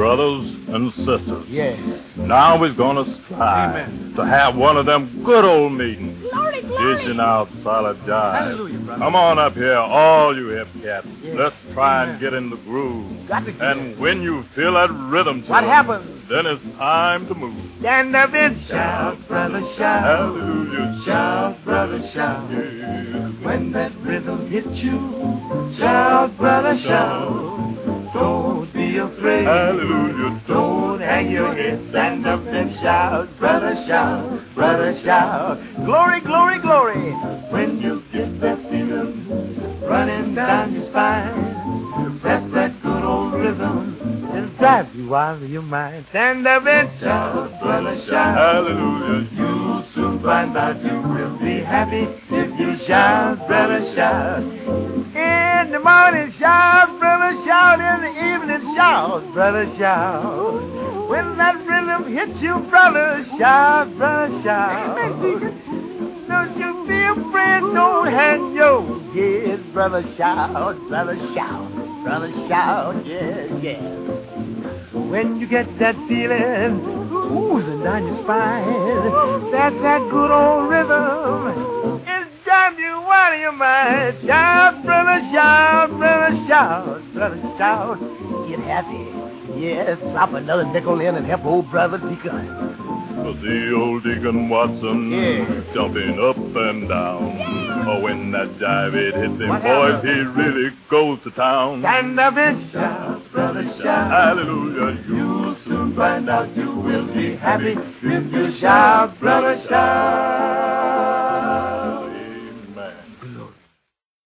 brothers and sisters. Yeah. Now we're gonna strive to have one of them good old meetings. Glory, glory. Dishing out solid jive. Hallelujah, brother. Come on up here, all you hip cats. Yeah. Let's try and get in the groove. Got to get And in. when you feel that rhythm, What children, happens? then it's time to move. Stand up and shout, brother, shout. Hallelujah. Shout, brother, shout. Yeah. When that rhythm hits you, shout, brother, shout. Don't be afraid. Hallelujah. Don't hang your head. Stand up and shout, brother, shout. Brother, shout. Glory, glory, glory. When you get that feeling running down your spine, that's that good old rhythm. It'll drive you out of your mind. Stand up and shout, brother, shout. Hallelujah. You'll soon find out you will be happy if you shout, brother, shout. In the morning, shout, brother, shout. In the evening, shout, brother, shout. When that rhythm hits you, brother, shout, brother, shout. Don't you be afraid, don't hang your head, brother, shout, brother, shout, brother, shout, yes, yes. When you get that feeling oozing down your spine, that's that good old rhythm. It's driving you out of your mind. Shout, brother, shout, brother, shout, brother, shout. Get happy. Yes, drop another nickel in and help old brother Deacon. See old Deacon Watson Yeah. jumping up and down. Oh, when that jive it hits him, What boys, happened? he really goes to town. Stand up and shout, brother, shout. Hallelujah. You'll soon find out you will be happy if you shout, brother, shout.